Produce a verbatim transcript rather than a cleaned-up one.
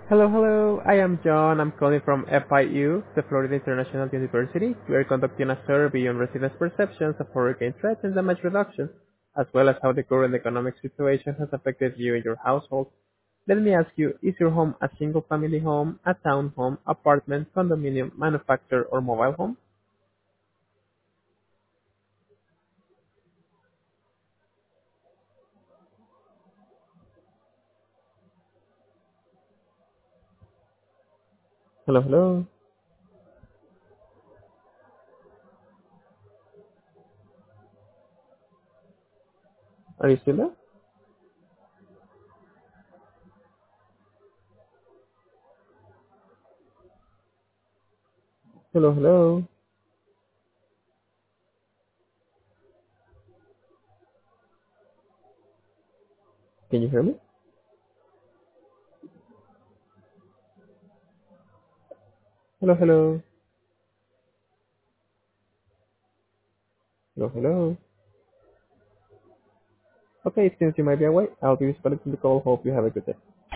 Hello, hello. I am John. I'm calling from F I U, the Florida International University. We are conducting a survey on residents' perceptions of hurricane threats and damage reduction, as well as how the current economic situation has affected you and your household. Let me ask you, is your home a single-family home, a townhome, apartment, condominium, manufactured, or mobile home? Hello, hello. Are you still there? Hello, hello. Can you hear me? Hello, hello. Hello, hello. Okay, it seems you might be away. I'll be disconnecting the call. Hope you have a good day.